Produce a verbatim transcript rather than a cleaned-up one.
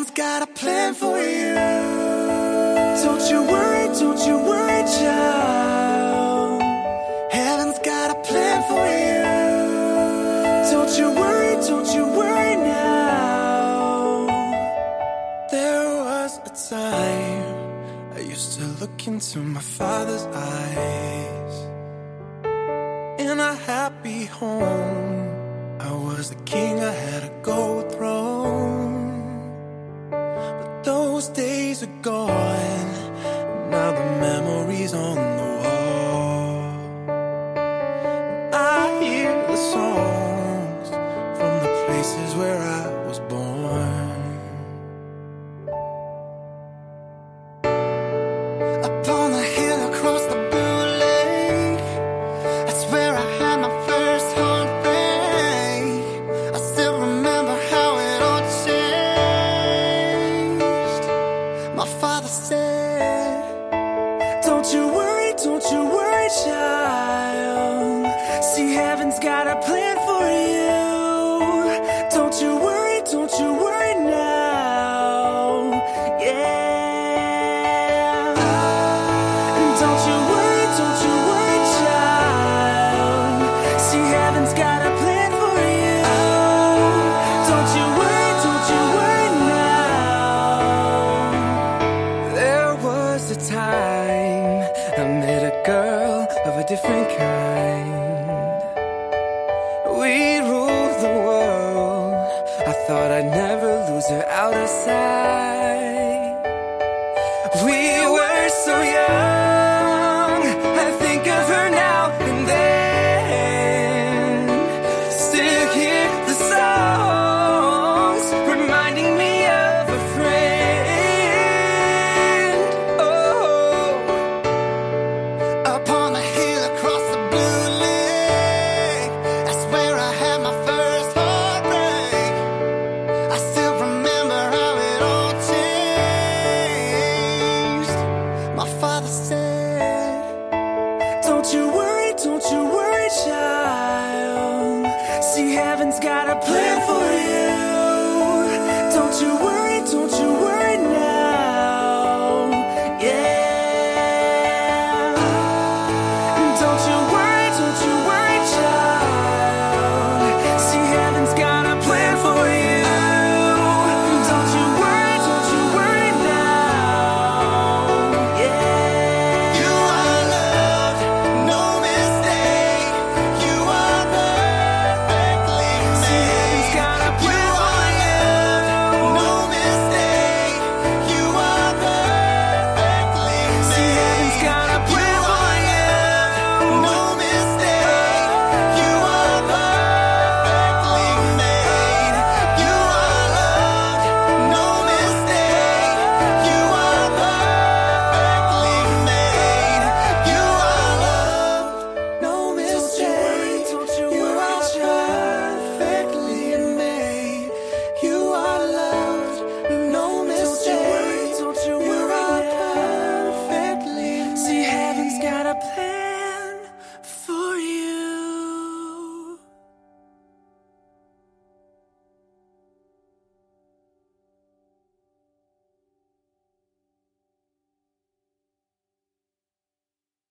Heaven's got a plan for you. Don't you worry, don't you worry, child. Heaven's got a plan for you. Don't you worry, don't you worry now. There was a time I used to look into my father's eyes. In a happy home, I was the king, I had a gold throne. But those days are gone, now the memories on the wall. I hear the songs from the places where I was born. Upon the hill across the blue lake, that's where I had my first heartbreak. I still remember how it all changed. My father said, don't you worry, don't you worry, child. See, heaven's got a plan for you. Don't you worry, don't you worry now. Yeah. And don't you worry, don't you worry, child. See, heaven's got a plan for you. Don't you worry, don't you worry now. There was a time I met a girl of a different kind. We'd rule the world. I thought I'd never lose her out of sight.